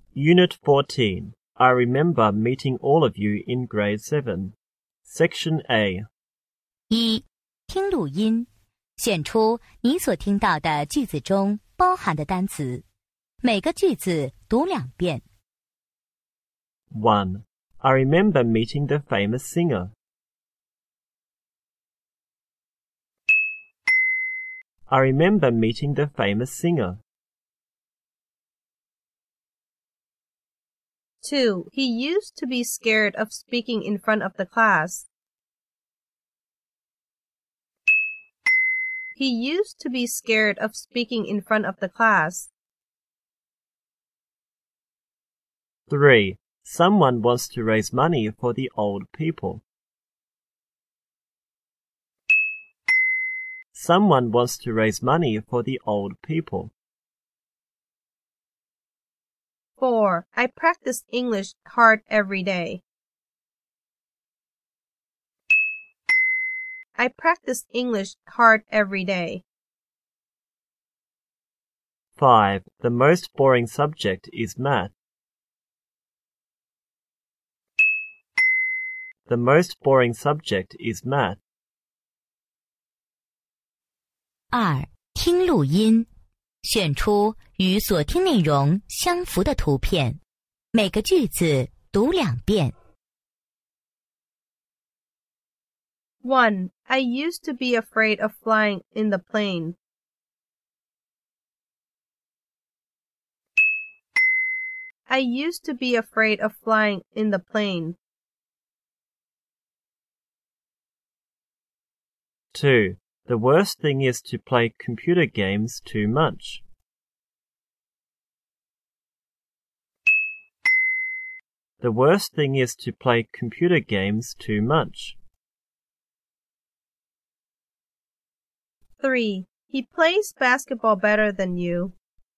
Unit 14. I remember meeting all of you in grade 7. Section A. 1. 听录音，选出你所听到的句子中包含的单词，每个句子读2遍。 1. I remember meeting the famous singer. I remember meeting the famous singer. 2. He used to be scared of speaking in front of the class. He used to be scared of speaking in front of the class. 3. Someone wants to raise money for the old people. Someone wants to raise money for the old people. 4. I practice English hard every day. I practice English hard every day. 5. The most boring subject is math. The most boring subject is math. 2. 听录音，选出与所听内容相符的图片，每个句子读2遍。 1. I used to be afraid of flying in the plane. I used to be afraid of flying in the plane. 2. The worst thing is to play computer games too much. The worst thing is to play computer games too much. 3. He plays basketball better than you.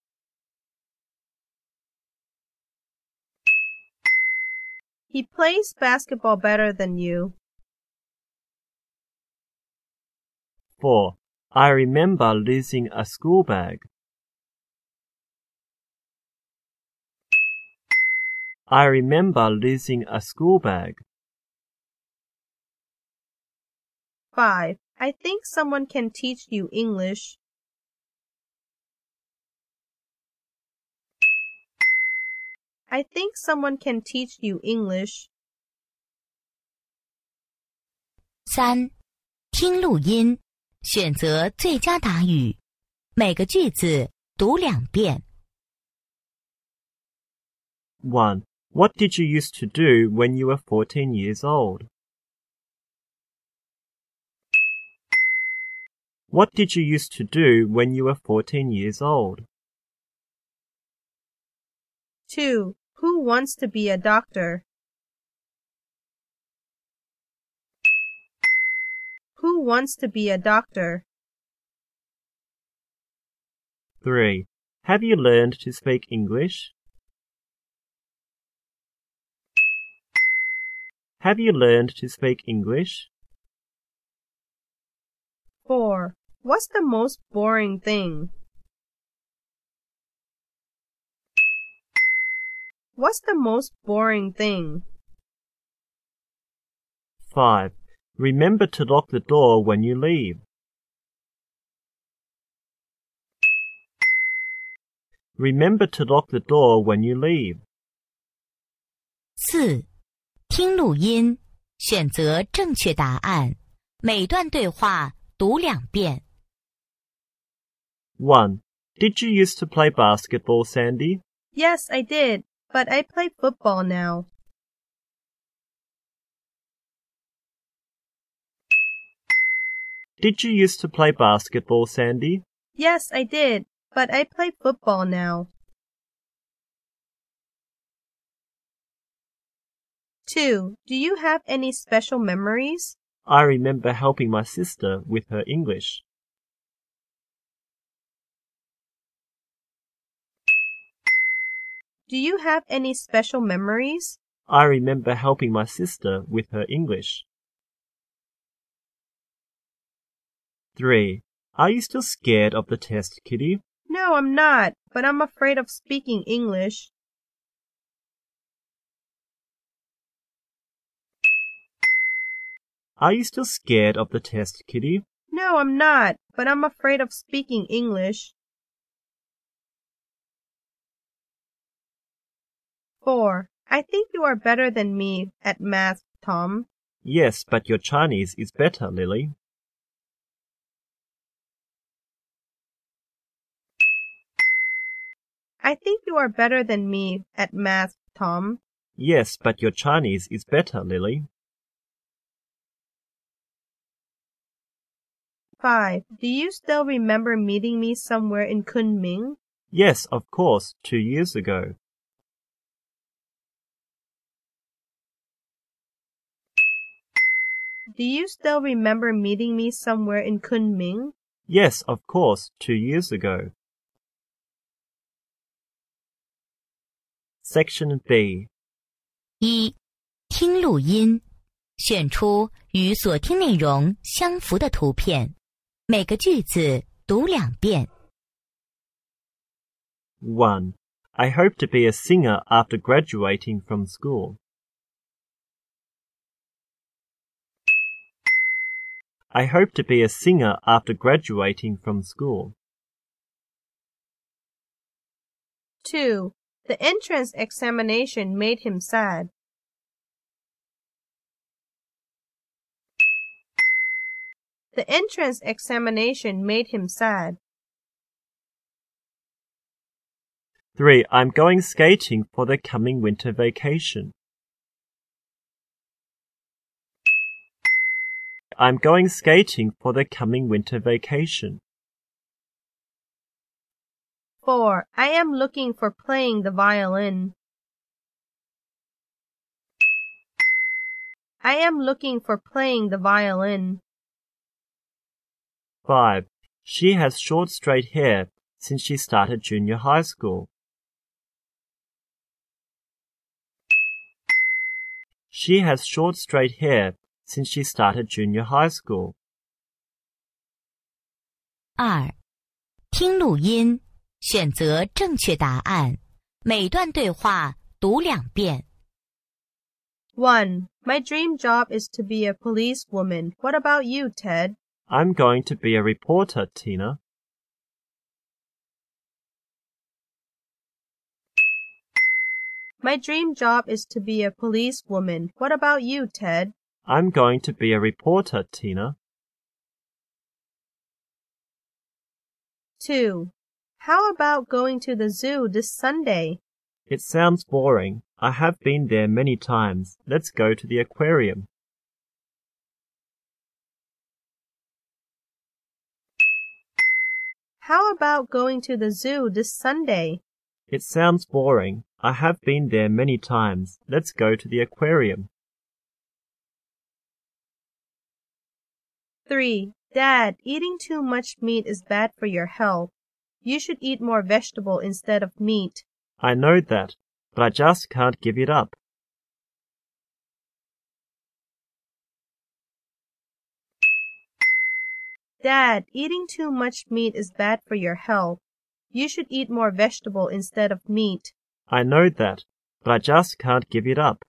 He plays basketball better than you. 4. I remember losing a school bag. I remember losing a school bag. 5. I think someone can teach you English. I think someone can teach you English. 3. 听录音，选择最佳答语，每个句子读2遍。 1. What did you used to do when you were 14 years old? What did you used to do when you were 14 years old? 2. Who wants to be a doctor? Who wants to be a doctor? 3. Have you learned to speak English? Have you learned to speak English? 4. What's the most boring thing? What's the most boring thing? 5. Remember to lock the door when you leave. Remember to lock the door when you leave. 4. 听录音，选择正确答案，每段对话读2遍。 1. Did you used to play basketball, Sandy? Yes, I did, but I play football now. Did you used to play basketball, Sandy? Yes, I did, but I play football now. 2. Do you have any special memories? I remember helping my sister with her English. Do you have any special memories? I remember helping my sister with her English. 3. Are you still scared of the test, Kitty? No, I'm not, but I'm afraid of speaking English. Are you still scared of the test, Kitty? No, I'm not, but I'm afraid of speaking English. 4. I think you are better than me at math, Tom. Yes, but your Chinese is better, Lily. I think you are better than me at math, Tom. Yes, but your Chinese is better, Lily. 5. Do you still remember meeting me somewhere in Kunming? Yes, of course, 2 years ago. Do you still remember meeting me somewhere in Kunming? Yes, of course, 2 years ago. Section B. 1. 听录音，选出与所听内容相符的图片，每个句子读2遍。 1. I hope to be a singer after graduating from school. I hope to be a singer after graduating from school. 2. The entrance examination made him sad. The entrance examination made him sad. 3. I'm going skating for the coming winter vacation. I'm going skating for the coming winter vacation. 4. I am looking for playing the violin. I am looking for playing the violin. 5. She has short straight hair since she started junior high school. She has short straight hair since she started junior high school. 2. 听录音，选择正确答案，每段对话读2遍。 1. My dream job is to be a policewoman. What about you, Ted? I'm going to be a reporter, Tina. My dream job is to be a policewoman. What about you, Ted? I'm going to be a reporter, Tina. 2. How about going to the zoo this Sunday? It sounds boring. I have been there many times. Let's go to the aquarium. How about going to the zoo this Sunday? It sounds boring. I have been there many times. Let's go to the aquarium. 3. Dad, eating too much meat is bad for your health. You should eat more vegetable instead of meat. I know that, but I just can't give it up. Dad, eating too much meat is bad for your health. You should eat more vegetable instead of meat. I know that, but I just can't give it up.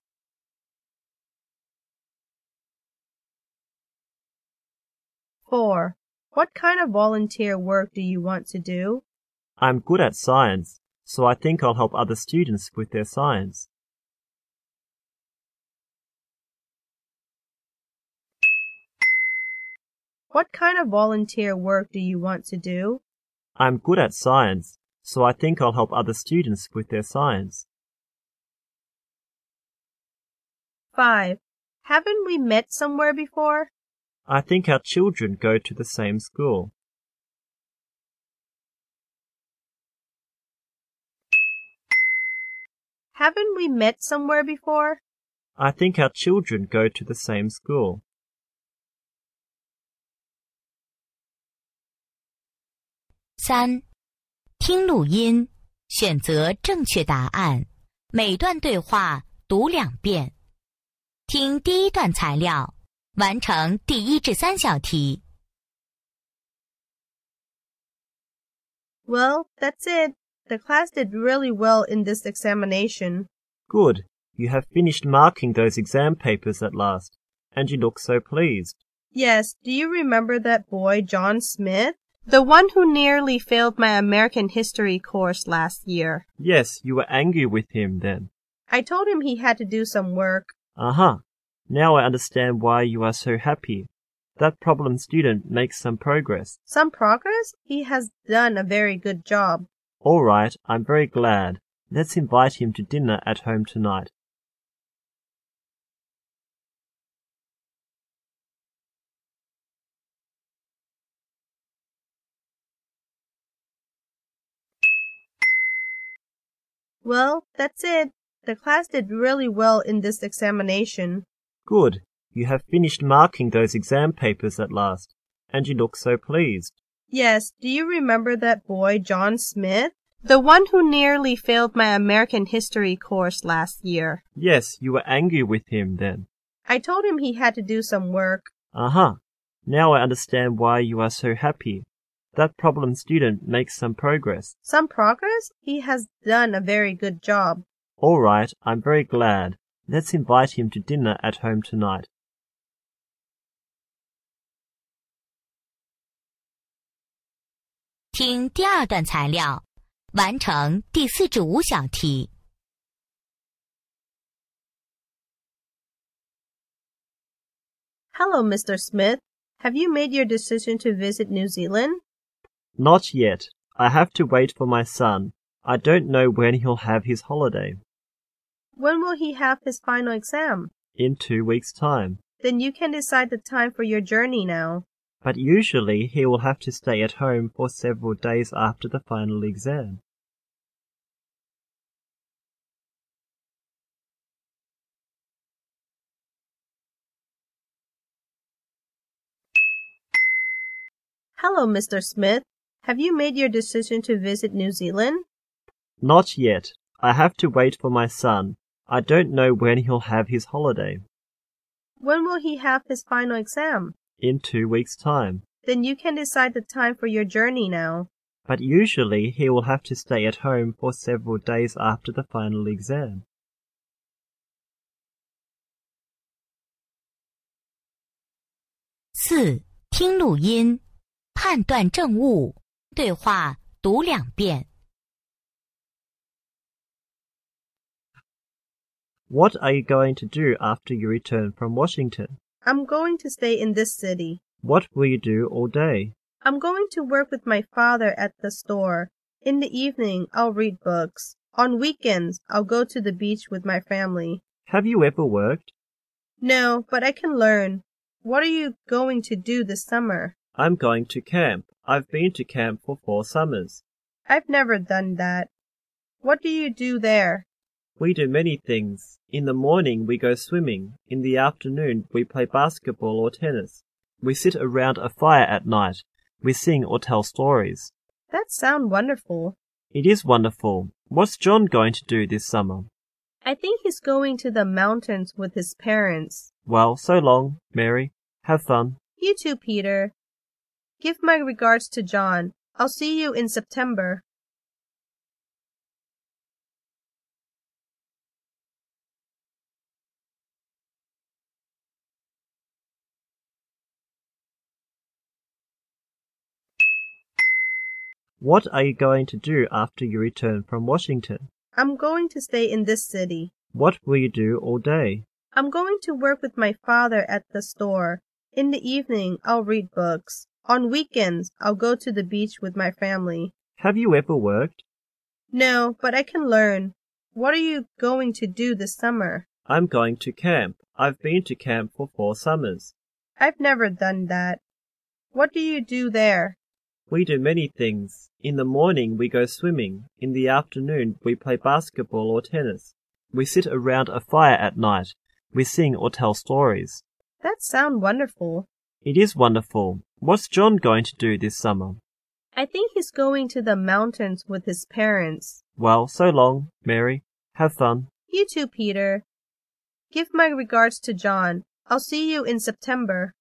4. What kind of volunteer work do you want to do? I'm good at science, so I think I'll help other students with their science. What kind of volunteer work do you want to do? I'm good at science, so I think I'll help other students with their science. 5. Haven't we met somewhere before? I think our children go to the same school. Haven't we met somewhere before? I think our children go to the same school. 3. 听录音，选择正确答案，每段对话读2遍。听第1段材料，完成第1至3小题。 Well, that's it. The class did really well in this examination. Good. You have finished marking those exam papers at last. Angie looked so pleased. Yes, do you remember that boy, John Smith? The one who nearly failed my American history course last year. Yes, you were angry with him then. I told him he had to do some work. Aha! Now I understand why you are so happy. That problem student makes some progress. Some progress? He has done a very good job. All right, I'm very glad. Let's invite him to dinner at home tonight. Well, that's it. The class did really well in this examination. Good. You have finished marking those exam papers at last. Angie looked so pleased. Yes, do you remember that boy, John Smith? The one who nearly failed my American history course last year. Yes, you were angry with him then. I told him he had to do some work. Aha! Now I understand why you are so happy. That problem student makes some progress. Some progress? He has done a very good job. All right, I'm very glad. Let's invite him to dinner at home tonight. 听第二段材料，完成第4至5小题。 Hello, Mr. Smith. Have you made your decision to visit New Zealand? Not yet. I have to wait for my son. I don't know when he'll have his holiday. When will he have his final exam? In 2 weeks' time. Then you can decide the time for your journey now. But usually he will have to stay at home for several days after the final exam. Hello, Mr. Smith. Have you made your decision to visit New Zealand? Not yet. I have to wait for my son. I don't know when he'll have his holiday. When will he have his final exam? In 2 weeks' time. Then you can decide the time for your journey now. But usually he will have to stay at home for several days after the final exam. 4. 听录音，判断正误，对话读2遍。 What are you going to do after you return from Washington? I'm going to stay in this city. What will you do all day? I'm going to work with my father at the store. In the evening, I'll read books. On weekends, I'll go to the beach with my family. Have you ever worked? No, but I can learn. What are you going to do this summer? I'm going to camp. I've been to camp for 4 summers. I've never done that. What do you do there? We do many things. In the morning we go swimming. In the afternoon we play basketball or tennis. We sit around a fire at night. We sing or tell stories. That sounds wonderful. It is wonderful. What's John going to do this summer? I think he's going to the mountains with his parents. Well, so long, Mary. Have fun. You too, Peter. Give my regards to John. I'll see you in September. What are you going to do after you return from Washington? I'm going to stay in this city. What will you do all day? I'm going to work with my father at the store. In the evening, I'll read books. On weekends, I'll go to the beach with my family. Have you ever worked? No, but I can learn. What are you going to do this summer? I'm going to camp. I've been to camp for 4 summers. I've never done that. What do you do there? We do many things. In the morning we go swimming. In the afternoon we play basketball or tennis. We sit around a fire at night. We sing or tell stories. That sounds wonderful. It is wonderful. What's John going to do this summer? I think he's going to the mountains with his parents. Well, so long, Mary. Have fun. You too, Peter. Give my regards to John. I'll see you in September.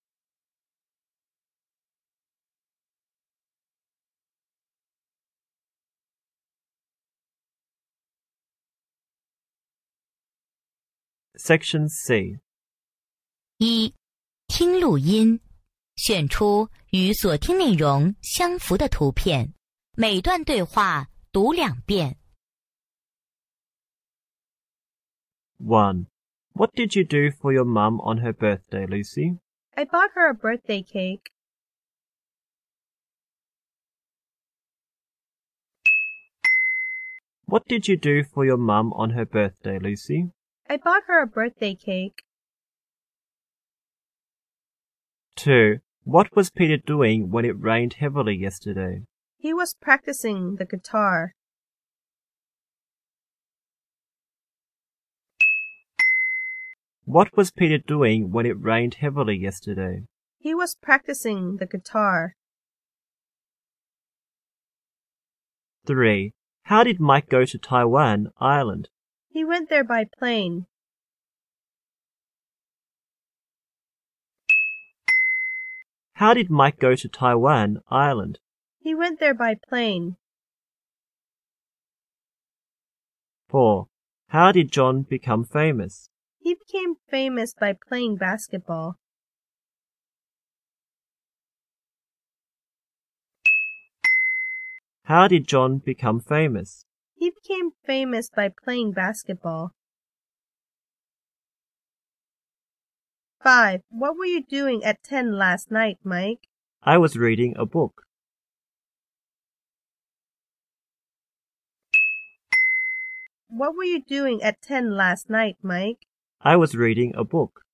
Section C. 1. 听录音，选出与所听内容相符的图片，每段对话读2遍。 1. What did you do for your mum on her birthday, Lucy? I bought her a birthday cake. What did you do for your mum on her birthday, Lucy? I bought her a birthday cake. 2. What was Peter doing when it rained heavily yesterday? He was practicing the guitar. What was Peter doing when it rained heavily yesterday? He was practicing the guitar. 3. How did Mike go to Taiwan Island? He went there by plane. How did Mike go to Taiwan Island? He went there by plane. 4. How did John become famous? He became famous by playing basketball. How did John become famous? He became famous by playing basketball. 5. What were you doing at 10 last night, Mike? I was reading a book. What were you doing at 10 last night, Mike? I was reading a book.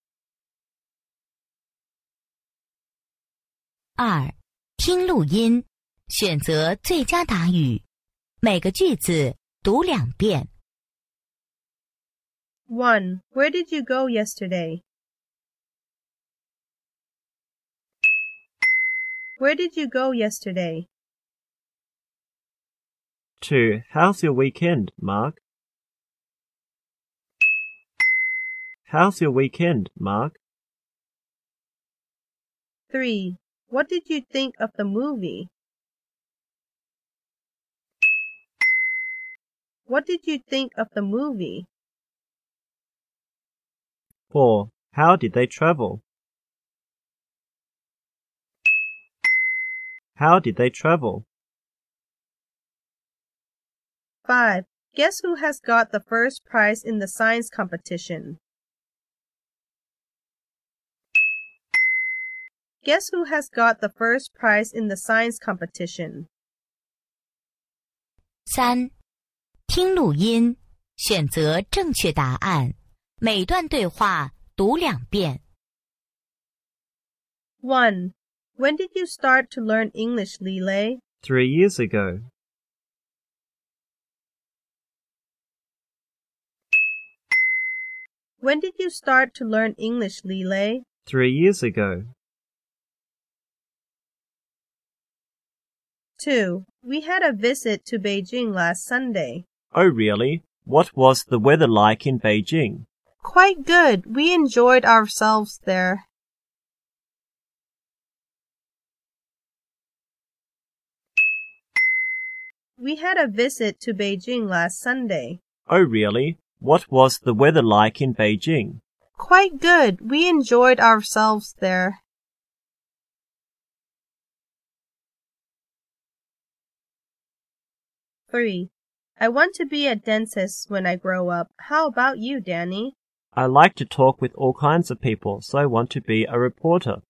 2. 听录音，选择最佳答语，每个句子读2遍。 1. Where did you go yesterday? Where did you go yesterday? 2. How's your weekend, Mark? How's your weekend, Mark? 3. What did you think of the movie? What did you think of the movie? 4. How did they travel? How did they travel? 5. Guess who has got the first prize in the science competition? Guess who has got the first prize in the science competition? 3. 听录音，选择正确答案，每段对话读2遍。 1. When did you start to learn English, Lile? 3 years ago. When did you start to learn English, Lile? 3 years ago. 2. We had a visit to Beijing last Sunday. Oh, really? What was the weather like in Beijing? Quite good. We enjoyed ourselves there. We had a visit to Beijing last Sunday. Oh, really? What was the weather like in Beijing? Quite good. We enjoyed ourselves there. 3. I want to be a dentist when I grow up. How about you, Danny? I like to talk with all kinds of people, so I want to be a reporter.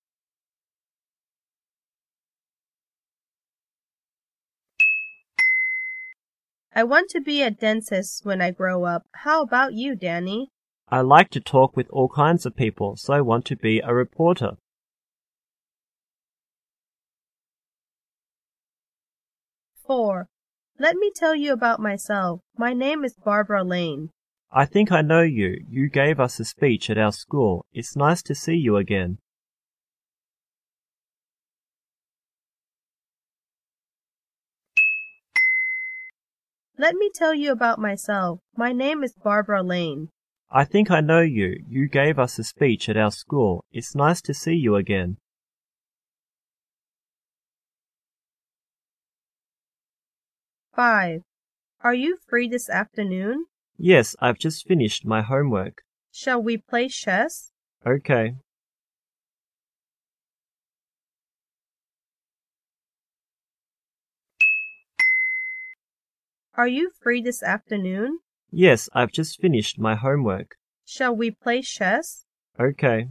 I want to be a dentist when I grow up. How about you, Danny? I like to talk with all kinds of people, so I want to be a reporter. 4. Let me tell you about myself. My name is Barbara Lane. I think I know you. You gave us a speech at our school. It's nice to see you again. 'Let me tell you about myself. My name is Barbara Lane. I think I know you. You gave us a speech at our school. It's nice to see you again. 5. Are you free this afternoon? Yes, I've just finished my homework. Shall we play chess? Okay. Are you free this afternoon? Yes, I've just finished my homework. Shall we play chess? Okay.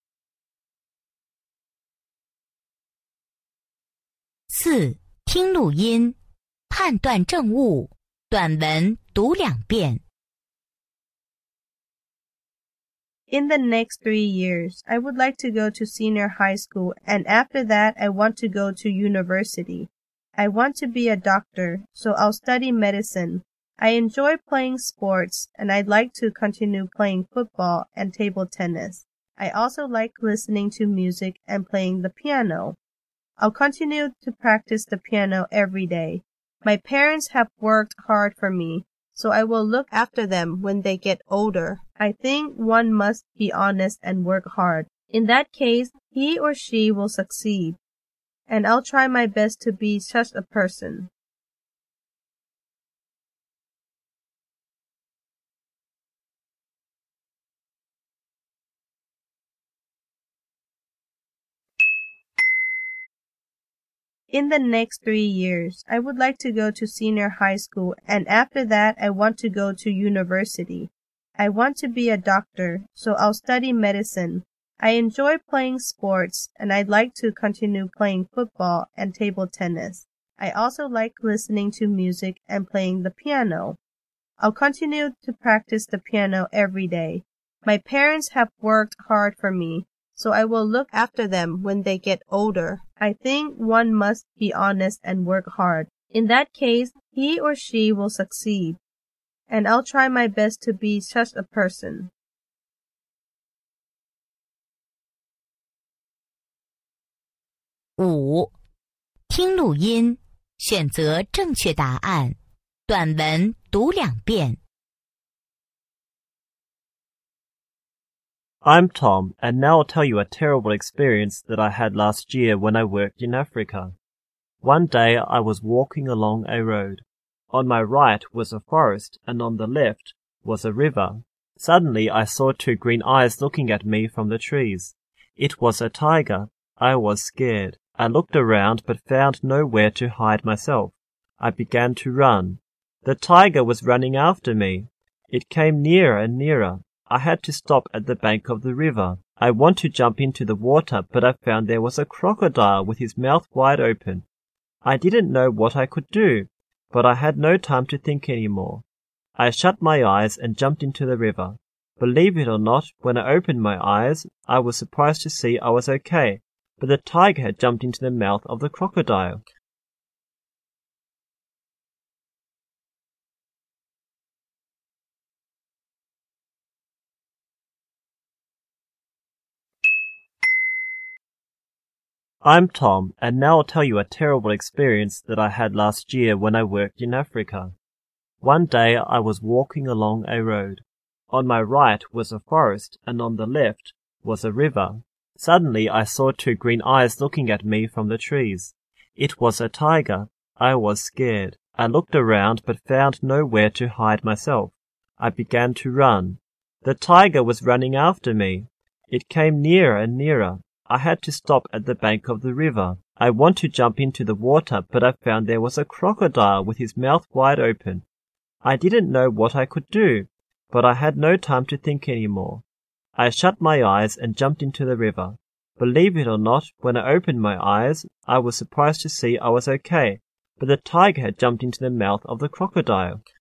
4. 听录音，判断正误，短文读2遍。 In the next 3 years, I would like to go to senior high school, and after that, I want to go to university. I want to be a doctor, so I'll study medicine. I enjoy playing sports, and I'd like to continue playing football and table tennis. I also like listening to music and playing the piano. I'll continue to practice the piano every day. My parents have worked hard for me, so I will look after them when they get older. I think one must be honest and work hard. In that case, he or she will succeed. And I'll try my best to be such a person. In the next 3 years, I would like to go to senior high school, and after that, I want to go to university. I want to be a doctor, so I'll study medicine. I enjoy playing sports, and I'd like to continue playing football and table tennis. I also like listening to music and playing the piano. I'll continue to practice the piano every day. My parents have worked hard for me, so I will look after them when they get older. I think one must be honest and work hard. In that case, he or she will succeed. And I'll try my best to be such a person. 5. 听录音，选择正确答案，短文读2遍。 I'm Tom, and now I'll tell you a terrible experience that I had last year when I worked in Africa. One day I was walking along a road. On my right was a forest, and on the left was a river. Suddenly I saw 2 green eyes looking at me from the trees. It was a tiger. I was scared. I looked around but found nowhere to hide myself. I began to run. The tiger was running after me. It came nearer and nearer. I had to stop at the bank of the river. I want to jump into the water, but I found there was a crocodile with his mouth wide open. I didn't know what I could do, but I had no time to think any more. I shut my eyes and jumped into the river. Believe it or not, when I opened my eyes, I was surprised to see I was okay, but the tiger had jumped into the mouth of the crocodile. I'm Tom, and now I'll tell you a terrible experience that I had last year when I worked in Africa. One day I was walking along a road. On my right was a forest, and on the left was a river. Suddenly I saw 2 green eyes looking at me from the trees. It was a tiger. I was scared. I looked around but found nowhere to hide myself. I began to run. The tiger was running after me. It came nearer and nearer. I had to stop at the bank of the river. I want to jump into the water, but I found there was a crocodile with his mouth wide open. I didn't know what I could do, but I had no time to think any more. I shut my eyes and jumped into the river. Believe it or not, when I opened my eyes, I was surprised to see I was okay, but the tiger had jumped into the mouth of the crocodile.